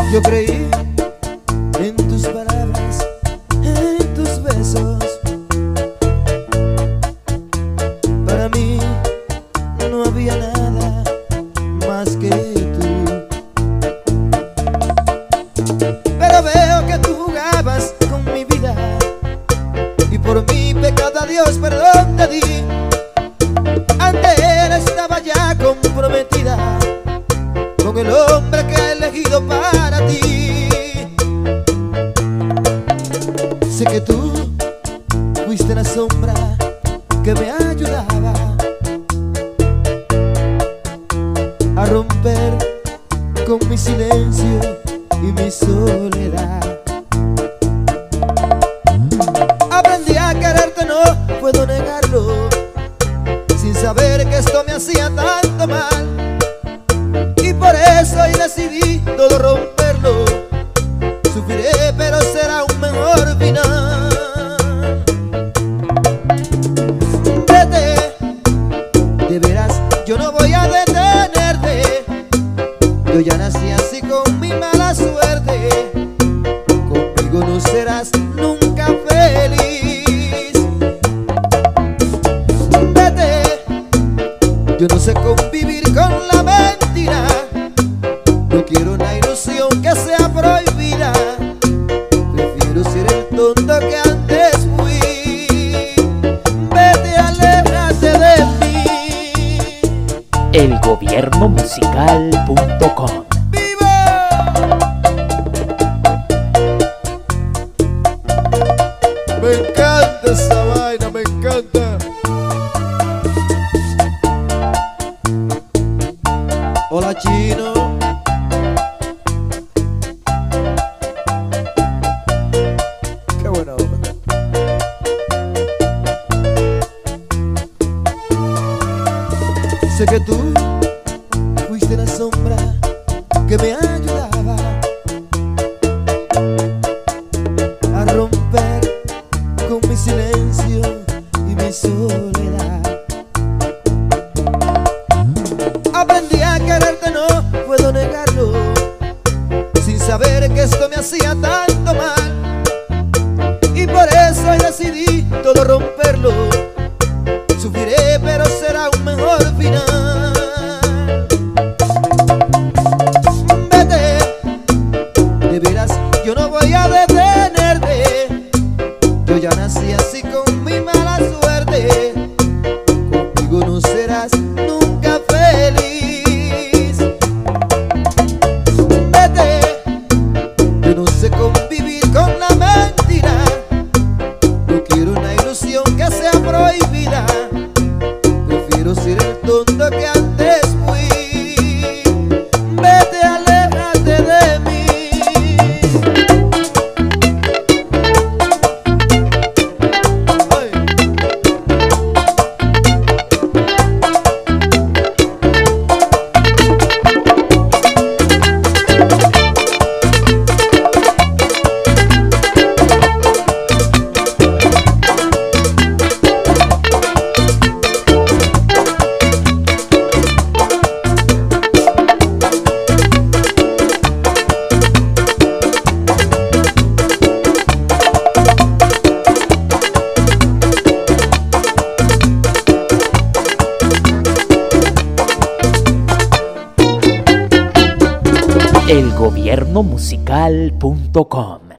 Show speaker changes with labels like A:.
A: Yo creí en tus palabras, en tus besos. Para mí no había nada más que tú. Pero veo que tú jugabas con mi vida y por mi pecado a Dios perdón te di. Ante Él estaba ya comprometida con el hombre que he elegido para ti. Sé que tú fuiste la sombra que me ayudaba a romper con mi silencio y mi soledad. Aprendí a quererte, no puedo negarlo, sin saber que esto me hacía tanto mal. Y por eso hoy decidí todo romperlo. Sufriré, pero será un mejor final. Vete, de veras, yo no voy a detenerte. Yo ya nací así con mi mala suerte. Conmigo no serás nunca feliz. Vete, yo no sé convivir con la mentira. No quiero una ilusión que sea prohibida. Prefiero ser el tonto que antes fui. Vete, aléjate de mí.
B: elgobiernomusical.com.
A: ¡Viva! Me encanta esa vaina, me encanta. Hola, chino. Qué buena onda. Sé que tú fuiste la sombra que me ayudaba a romper con mi silencio y mi soledad. Aprendí a quererte, no puedo negarlo, sin saber que esto me hacía tanto mal. Y por eso hoy decidí todo romperlo. Sufriré, pero será un mejor final. Vete, de veras, yo no voy a detenerte. Yo ya nací así con mi mala suerte. Conmigo no serás nunca feliz. Vete, yo no sé convivir con la mentira. No quiero una ilusión que sea prohibida. Prefiero ser el tonto que antes fui. Vete, aléjate de mí. Ay.
B: elgobiernomusical.com.